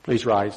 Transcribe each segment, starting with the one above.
Please rise.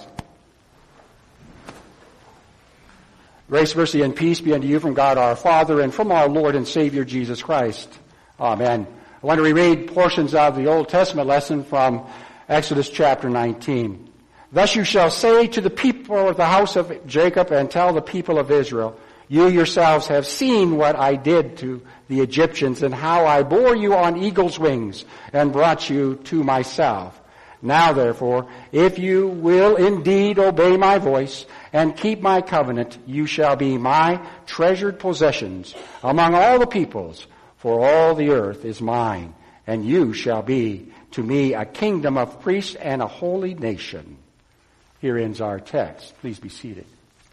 Grace, mercy, and peace be unto you from God our Father and from our Lord and Savior Jesus Christ. Amen. I want to reread portions of the Old Testament lesson from Exodus chapter 19. Thus you shall say to the people of the house of Jacob and tell the people of Israel, you yourselves have seen what I did to the Egyptians and how I bore you on eagle's wings and brought you to myself. Now therefore, if you will indeed obey my voice and keep my covenant, you shall be my treasured possessions among all the peoples, for all the earth is mine, and you shall be to me a kingdom of priests and a holy nation. Here ends our text. Please be seated.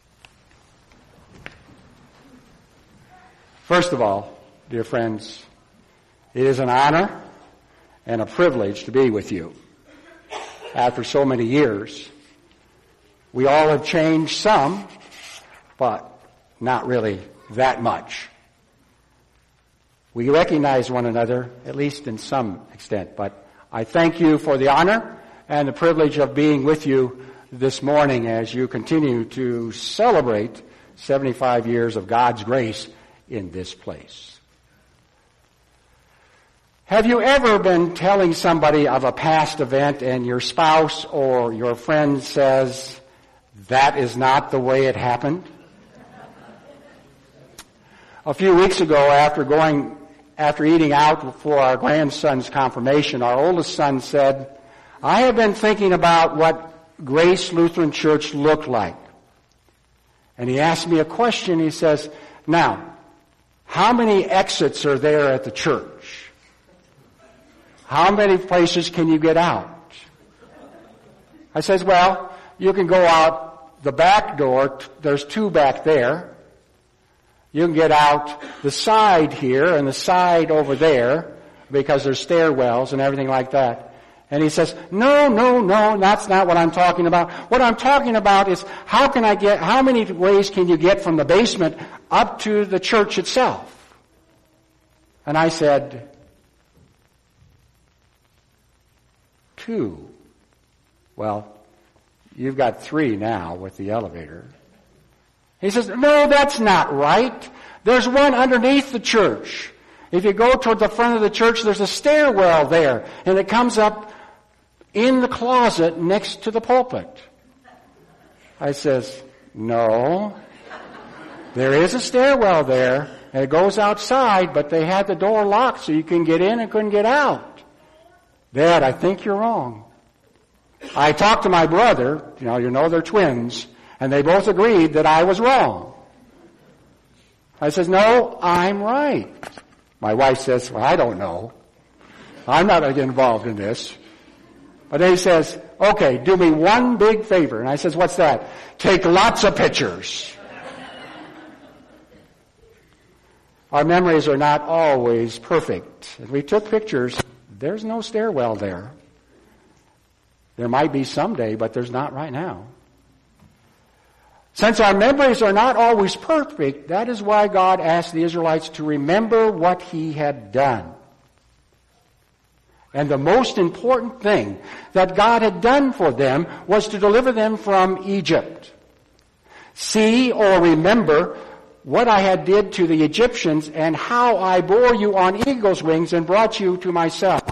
First of all, dear friends, it is an honor and a privilege to be with you. After so many years, we all have changed some, but not really that much. We recognize one another, at least in some extent, but I thank you for the honor and the privilege of being with you this morning as you continue to celebrate 75 years of God's grace in this place. Have you ever been telling somebody of a past event and your spouse or your friend says, that is not the way it happened? A few weeks ago, after eating out for our grandson's confirmation, our oldest son said, I have been thinking about what Grace Lutheran Church looked like. And he asked me a question. He says, now, how many exits are there at the church? How many places can you get out? I says, well, you can go out the back door. There's two back there. You can get out the side here and the side over there because there's stairwells and everything like that. And he says, no, that's not what I'm talking about. What I'm talking about is how many ways can you get from the basement up to the church itself? And I said, 2. Well, you've got 3 now with the elevator. He says, no, that's not right. There's one underneath the church. If you go toward the front of the church, there's a stairwell there, and it comes up in the closet next to the pulpit. I says, no, there is a stairwell there, and it goes outside, but they had the door locked so you can get in and couldn't get out. Dad, I think you're wrong. I talked to my brother, you know they're twins, and they both agreed that I was wrong. I says, no, I'm right. My wife says, well, I don't know. I'm not going to get involved in this. But then he says, okay, do me one big favor. And I says, what's that? Take lots of pictures. Our memories are not always perfect. And we took pictures. There's no stairwell there. There might be someday, but there's not right now. Since our memories are not always perfect, that is why God asked the Israelites to remember what He had done. And the most important thing that God had done for them was to deliver them from Egypt. See or remember what I had did to the Egyptians and how I bore you on eagle's wings and brought you to myself.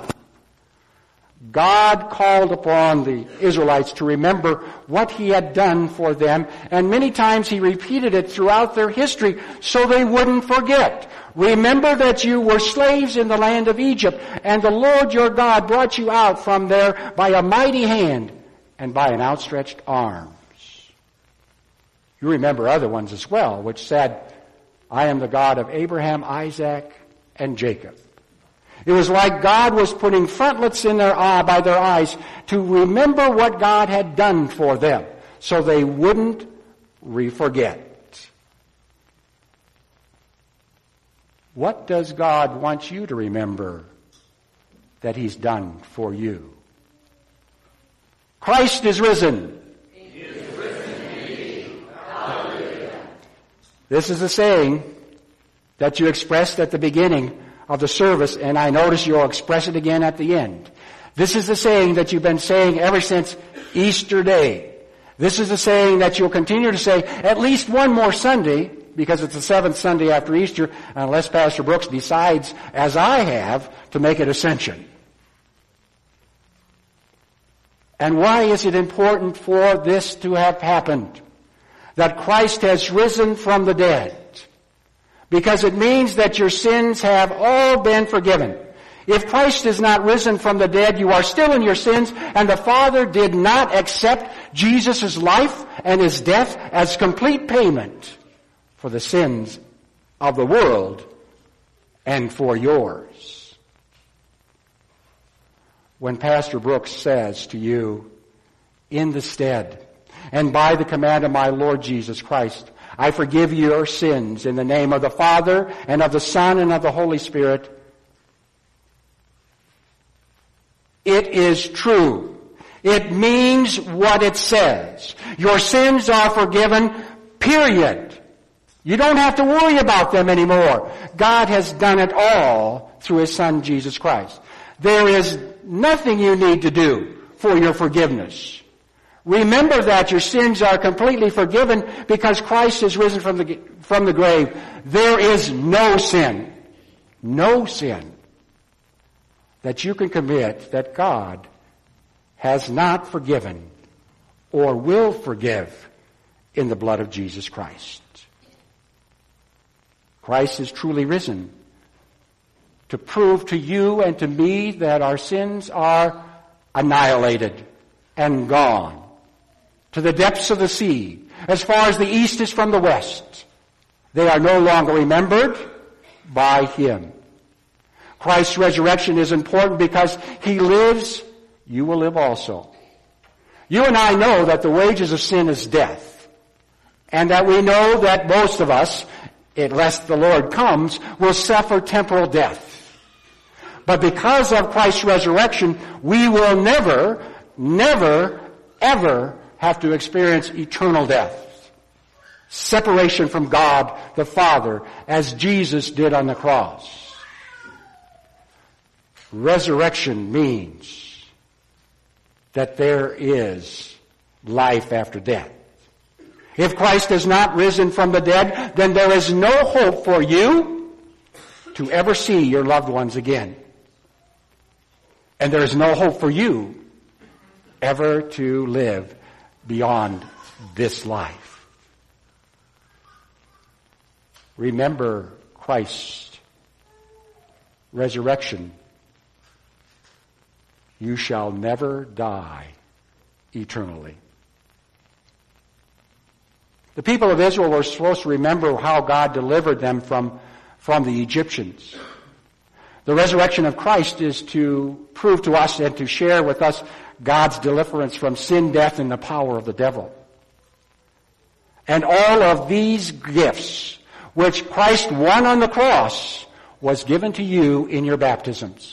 God called upon the Israelites to remember what He had done for them, and many times He repeated it throughout their history so they wouldn't forget. Remember that you were slaves in the land of Egypt, and the Lord your God brought you out from there by a mighty hand and by an outstretched arm. You remember other ones as well, which said, I am the God of Abraham, Isaac, and Jacob. It was like God was putting frontlets in by their eyes to remember what God had done for them so they wouldn't forget. What does God want you to remember that He's done for you? Christ is risen. He is risen indeed. Hallelujah. This is a saying that you expressed at the beginning of the service, and I notice you'll express it again at the end. This is the saying that you've been saying ever since Easter Day. This is the saying that you'll continue to say at least one more Sunday, because it's the seventh Sunday after Easter, unless Pastor Brooks decides, as I have, to make it Ascension. And why is it important for this to have happened? That Christ has risen from the dead. Because it means that your sins have all been forgiven. If Christ is not risen from the dead, you are still in your sins, and the Father did not accept Jesus' life and his death as complete payment for the sins of the world and for yours. When Pastor Brooks says to you, in the stead and by the command of my Lord Jesus Christ, I forgive your sins in the name of the Father and of the Son and of the Holy Spirit, it is true. It means what it says. Your sins are forgiven, period. You don't have to worry about them anymore. God has done it all through his Son, Jesus Christ. There is nothing you need to do for your forgiveness. Remember that your sins are completely forgiven because Christ has risen from the grave. There is no sin that you can commit that God has not forgiven or will forgive in the blood of Jesus Christ. Christ is truly risen to prove to you and to me that our sins are annihilated and gone to the depths of the sea, as far as the east is from the west. They are no longer remembered by him. Christ's resurrection is important because he lives, you will live also. You and I know that the wages of sin is death, and that we know that most of us, unless the Lord comes, will suffer temporal death. But because of Christ's resurrection, we will never, ever have to experience eternal death. Separation from God the Father, as Jesus did on the cross. Resurrection means that there is life after death. If Christ has not risen from the dead, then there is no hope for you to ever see your loved ones again. And there is no hope for you ever to live beyond this life. Remember Christ's resurrection. You shall never die eternally. The people of Israel were supposed to remember how God delivered them from the Egyptians. The resurrection of Christ is to prove to us and to share with us God's deliverance from sin, death, and the power of the devil. And all of these gifts, which Christ won on the cross, was given to you in your baptisms.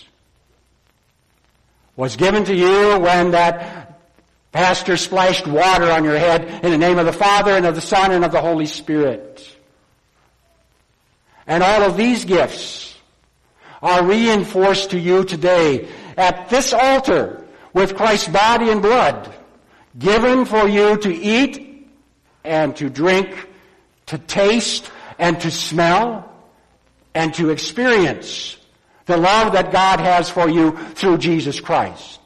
Was given to you when that pastor splashed water on your head in the name of the Father and of the Son and of the Holy Spirit. And all of these gifts are reinforced to you today at this altar with Christ's body and blood given for you to eat and to drink, to taste and to smell and to experience the love that God has for you through Jesus Christ.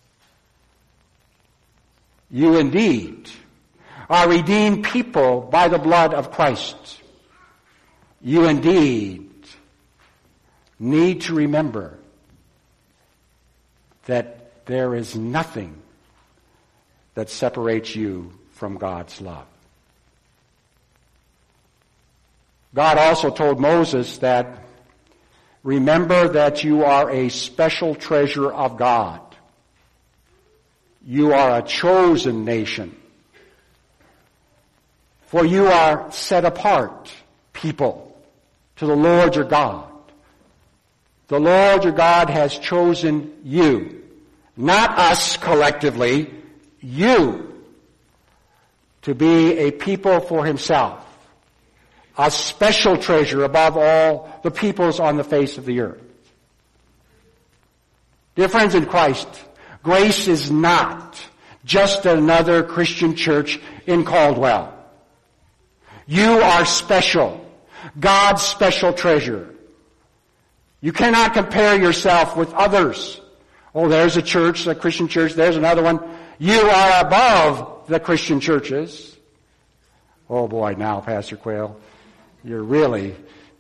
You indeed are redeemed people by the blood of Christ. You indeed need to remember that there is nothing that separates you from God's love. God also told Moses that, remember that you are a special treasure of God. You are a chosen nation. For you are set apart people to the Lord your God. The Lord your God has chosen you, not us collectively, you, to be a people for himself, a special treasure above all the peoples on the face of the earth. Dear friends in Christ, Grace is not just another Christian church in Caldwell. You are special. God's special treasure. You cannot compare yourself with others. Oh, there's a church, a Christian church, there's another one. You are above the Christian churches. Oh boy, now, Pastor Quayle, you're really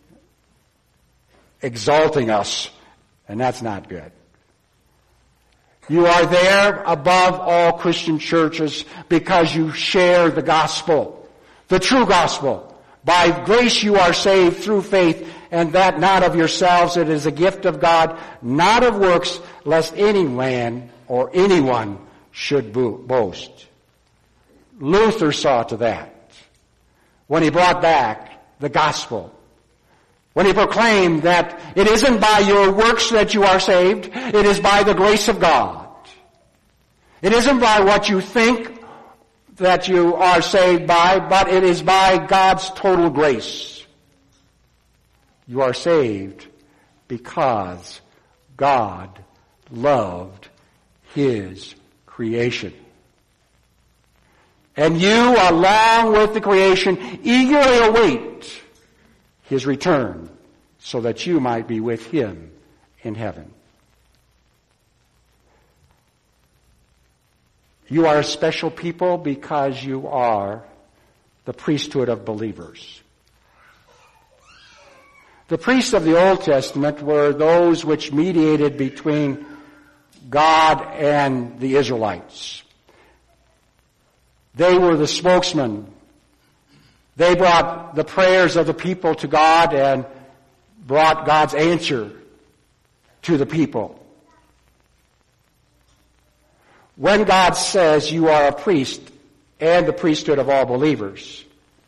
exalting us, and that's not good. You are there above all Christian churches because you share the gospel, the true gospel. By grace you are saved through faith, and that not of yourselves. It is a gift of God, not of works, lest any man or anyone should boast. Luther saw to that when he brought back the gospel. When he proclaimed that it isn't by your works that you are saved, it is by the grace of God. It isn't by what you think that you are saved by, but it is by God's total grace. You are saved because God loved His creation. And you, along with the creation, eagerly await His return so that you might be with Him in heaven. You are a special people because you are the priesthood of believers. The priests of the Old Testament were those which mediated between God and the Israelites. They were the spokesmen. They brought the prayers of the people to God and brought God's answer to the people. When God says you are a priest and the priesthood of all believers,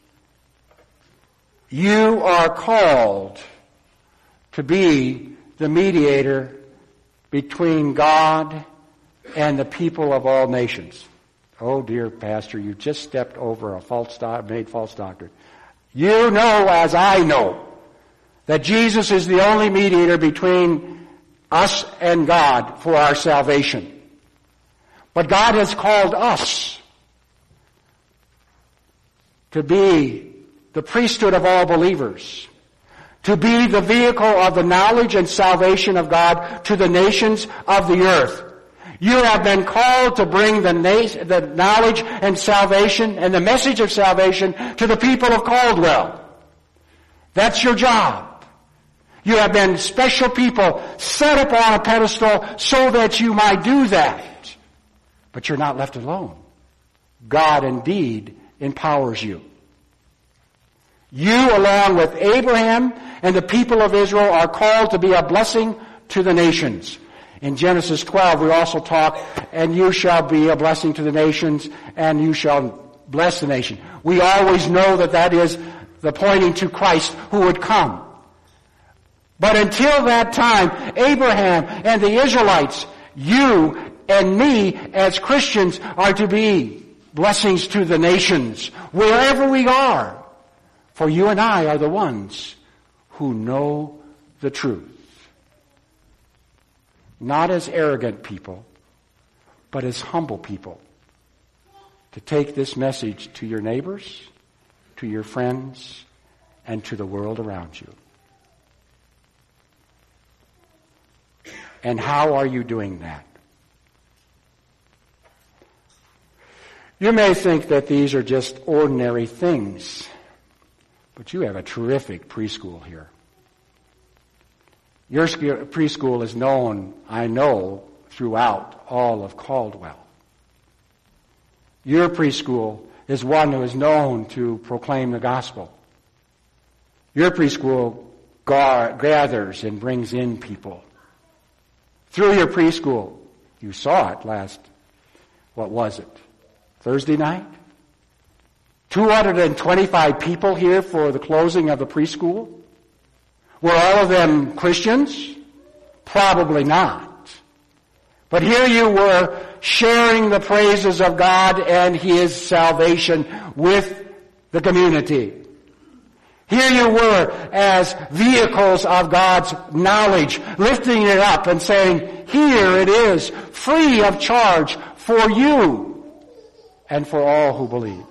you are called to be the mediator between God and the people of all nations. Oh, dear Pastor, you just stepped over made false doctrine. You know, as I know, that Jesus is the only mediator between us and God for our salvation. But God has called us to be the priesthood of all believers, to be the vehicle of the knowledge and salvation of God to the nations of the earth. You have been called to bring the knowledge and salvation and the message of salvation to the people of Caldwell. That's your job. You have been special people set upon a pedestal so that you might do that. But you're not left alone. God indeed empowers you. You, along with Abraham and the people of Israel, are called to be a blessing to the nations. In Genesis 12, we also talk, and you shall be a blessing to the nations, and you shall bless the nation. We always know that that is the pointing to Christ who would come. But until that time, Abraham and the Israelites, you and me as Christians are to be blessings to the nations, wherever we are. For you and I are the ones who know the truth. Not as arrogant people, but as humble people. To take this message to your neighbors, to your friends, and to the world around you. And how are you doing that? You may think that these are just ordinary things, but you have a terrific preschool here. Your preschool is known, I know, throughout all of Caldwell. Your preschool is one who is known to proclaim the gospel. Your preschool gathers and brings in people. Through your preschool, you saw it last, what was it? Thursday night? 225 people here for the closing of the preschool. Were all of them Christians? Probably not. But here you were sharing the praises of God and His salvation with the community. Here you were as vehicles of God's knowledge, lifting it up and saying, here it is, free of charge for you and for all who believe.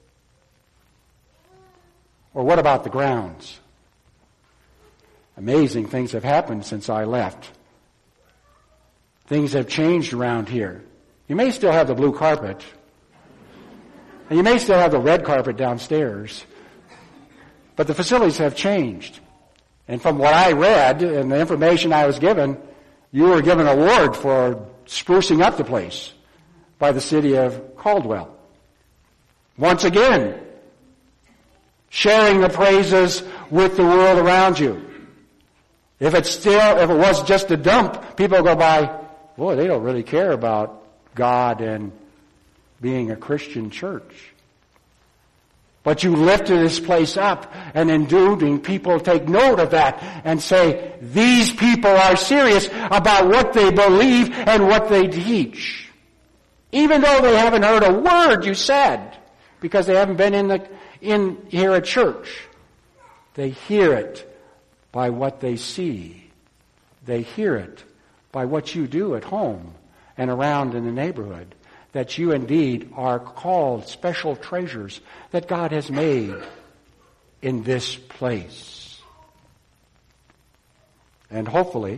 Or what about the grounds? Amazing things have happened since I left. Things have changed around here. You may still have the blue carpet, and you may still have the red carpet downstairs, but the facilities have changed. And from what I read and the information I was given, you were given an award for sprucing up the place by the city of Caldwell. Once again, sharing the praises with the world around you. If it was just a dump, people go by, boy, they don't really care about God and being a Christian church. But you lifted this place up, and in doing, people take note of that and say, these people are serious about what they believe and what they teach. Even though they haven't heard a word you said, because they haven't been in here at church. They hear it by what they see. They hear it by what you do at home and around in the neighborhood, that you indeed are called special treasures that God has made in this place. And hopefully,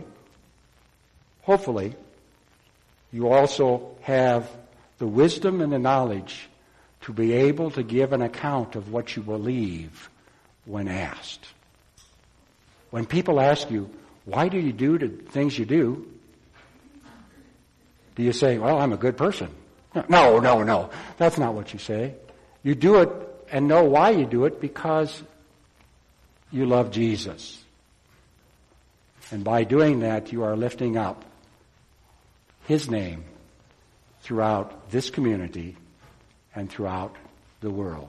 you also have the wisdom and the knowledge to be able to give an account of what you believe when asked. When people ask you, why do you do the things you do? Do you say, well, I'm a good person? No. That's not what you say. You do it and know why you do it, because you love Jesus. And by doing that, you are lifting up His name throughout this community and throughout the world.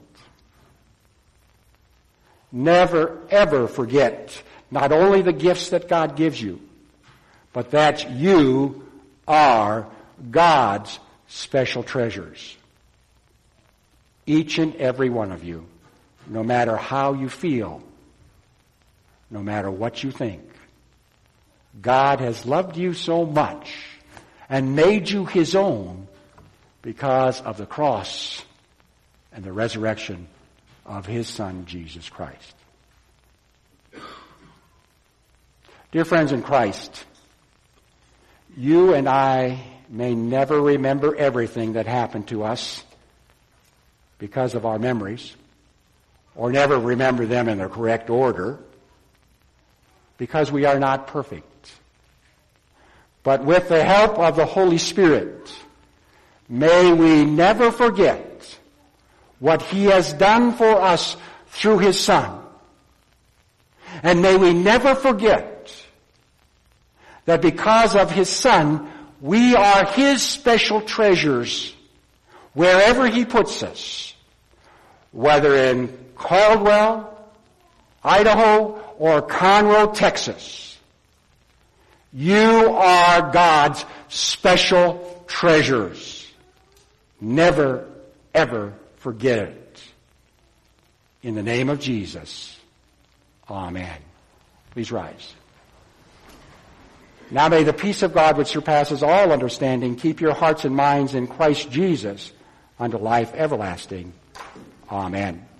Never, ever forget not only the gifts that God gives you, but that you are God's special treasures. Each and every one of you, no matter how you feel, no matter what you think, God has loved you so much and made you His own because of the cross and the resurrection of His Son, Jesus Christ. Dear friends in Christ, you and I may never remember everything that happened to us because of our memories, or never remember them in the correct order, because we are not perfect. But with the help of the Holy Spirit, may we never forget what He has done for us through His Son. And may we never forget that because of His Son, we are His special treasures wherever He puts us, whether in Caldwell, Idaho, or Conroe, Texas. You are God's special treasures. Never, ever forget it. In the name of Jesus, amen. Please rise. Now may the peace of God, which surpasses all understanding, keep your hearts and minds in Christ Jesus unto life everlasting. Amen.